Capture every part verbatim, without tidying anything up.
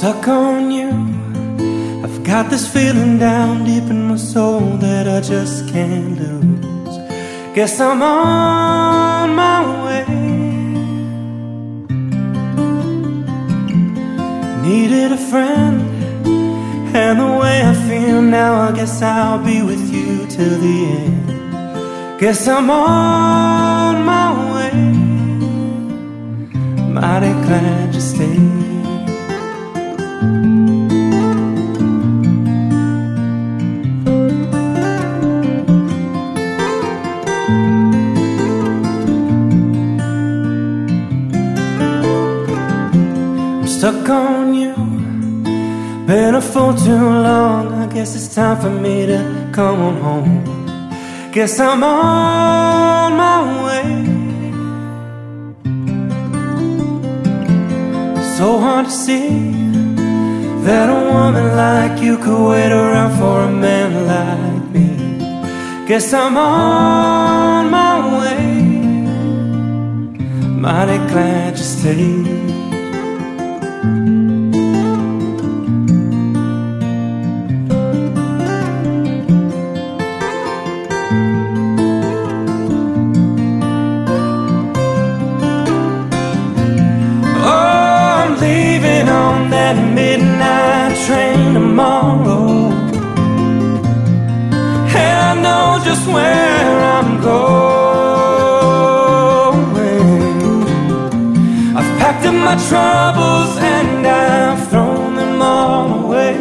stuck on you. I've got this feeling down deep in my soul that I just can't lose. Guess I'm on my way. Needed a friend, and the way I feel now, I guess I'll be with you till the end. Guess I'm on my way. Mighty glad you stayed. Stuck on you, been a fool too long. I guess it's time for me to come on home. Guess I'm on my way. So hard to see that a woman like you could wait around for a man like me. Guess I'm on my way. Mighty glad you stayed. Midnight train tomorrow, and I know just where I'm going. I've packed up my troubles and I've thrown them all away.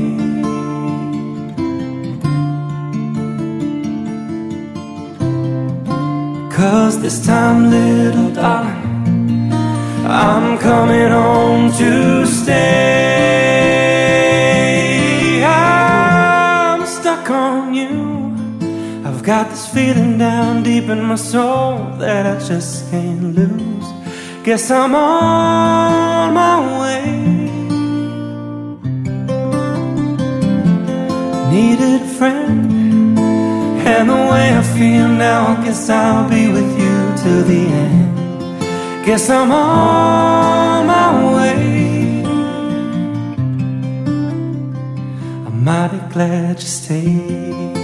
Cause this time, little darling, I'm coming home to stay. I'm stuck on you. I've got this feeling down deep in my soul that I just can't lose. Guess I'm on my way. Needed a friend, and the way I feel now, I guess I'll be with you till the end. Guess I'm on my way. I'm mighty glad you stayed.